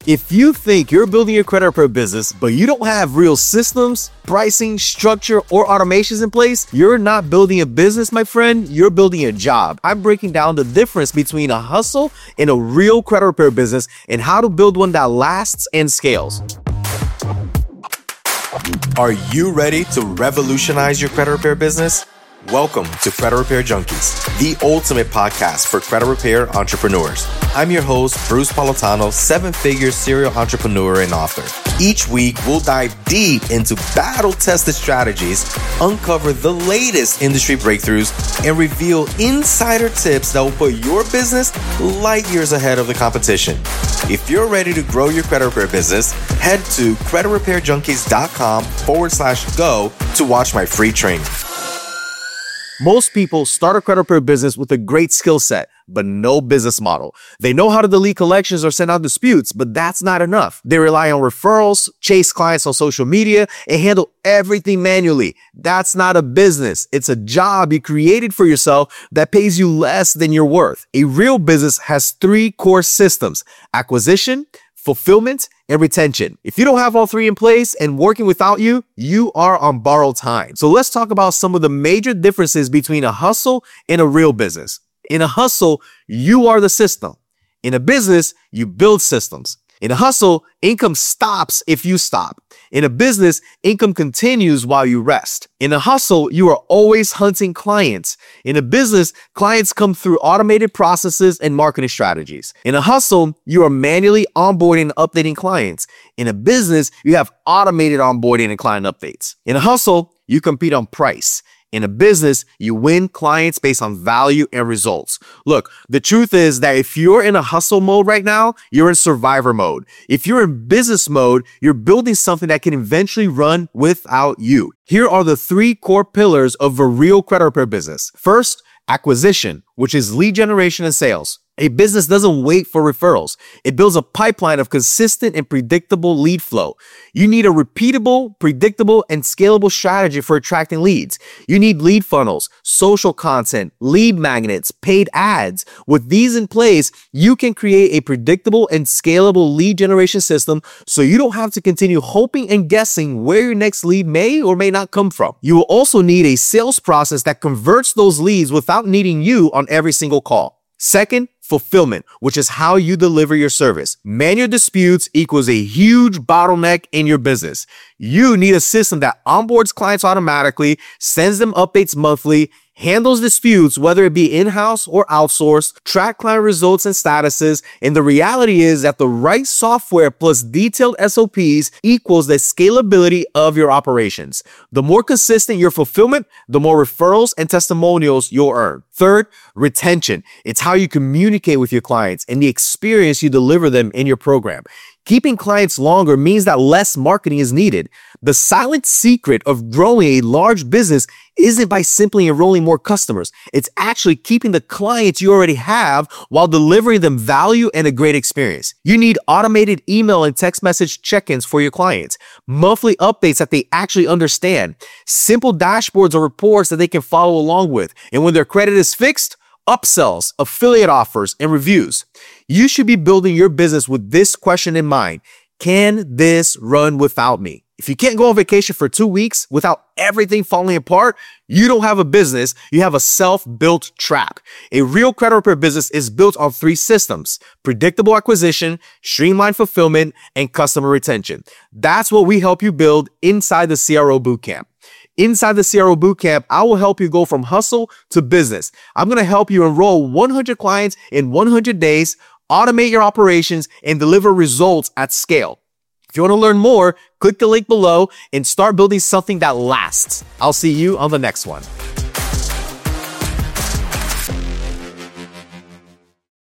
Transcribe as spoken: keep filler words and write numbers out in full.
If you think you're building your credit repair business, but you don't have real systems, pricing, structure, or automations in place, you're not building a business, my friend. You're building a job. I'm breaking down the difference between a hustle and a real credit repair business and how to build one that lasts and scales. Are you ready to revolutionize your credit repair business? Welcome to Credit Repair Junkies, the ultimate podcast for credit repair entrepreneurs. I'm your host, Bruce Politano, seven-figure serial entrepreneur and author. Each week, we'll dive deep into battle-tested strategies, uncover the latest industry breakthroughs, and reveal insider tips that will put your business light years ahead of the competition. If you're ready to grow your credit repair business, head to creditrepairjunkies.com forward slash go to watch my free training. Most people start a credit repair business with a great skill set, but no business model. They know how to delete collections or send out disputes, but that's not enough. They rely on referrals, chase clients on social media, and handle everything manually. That's not a business. It's a job you created for yourself that pays you less than you're worth. A real business has three core systems: acquisition, fulfillment, and retention. If you don't have all three in place and working without you, you are on borrowed time. So let's talk about some of the major differences between a hustle and a real business. In a hustle, you are the system. In a business, you build systems. In a hustle, income stops if you stop. In a business, income continues while you rest. In a hustle, you are always hunting clients. In a business, clients come through automated processes and marketing strategies. In a hustle, you are manually onboarding and updating clients. In a business, you have automated onboarding and client updates. In a hustle, you compete on price. In a business, you win clients based on value and results. Look, the truth is that if you're in a hustle mode right now, you're in survivor mode. If you're in business mode, you're building something that can eventually run without you. Here are the three core pillars of a real credit repair business. First, acquisition, which is lead generation and sales. A business doesn't wait for referrals. It builds a pipeline of consistent and predictable lead flow. You need a repeatable, predictable, and scalable strategy for attracting leads. You need lead funnels, social content, lead magnets, paid ads. With these in place, you can create a predictable and scalable lead generation system so you don't have to continue hoping and guessing where your next lead may or may not come from. You will also need a sales process that converts those leads without needing you on every single call. Second, fulfillment, which is how you deliver your service. Manual disputes equals a huge bottleneck in your business. You need a system that onboards clients automatically, sends them updates monthly, handles disputes, whether it be in-house or outsourced, track client results and statuses, and the reality is that the right software plus detailed S O Ps equals the scalability of your operations. The more consistent your fulfillment, the more referrals and testimonials you'll earn. Third, retention. It's how you communicate with your clients and the experience you deliver them in your program. Keeping clients longer means that less marketing is needed. The silent secret of growing a large business isn't by simply enrolling more customers. It's actually keeping the clients you already have while delivering them value and a great experience. You need automated email and text message check-ins for your clients, monthly updates that they actually understand, simple dashboards or reports that they can follow along with. And when their credit is fixed, upsells, affiliate offers, and reviews. You should be building your business with this question in mind. Can this run without me? If you can't go on vacation for two weeks without everything falling apart, you don't have a business, you have a self-built trap. A real credit repair business is built on three systems: predictable acquisition, streamlined fulfillment, and customer retention. That's what we help you build inside the C R O Bootcamp. Inside the C R O Bootcamp, I will help you go from hustle to business. I'm going to help you enroll one hundred clients in one hundred days, automate your operations, and deliver results at scale. If you want to learn more, click the link below and start building something that lasts. I'll see you on the next one.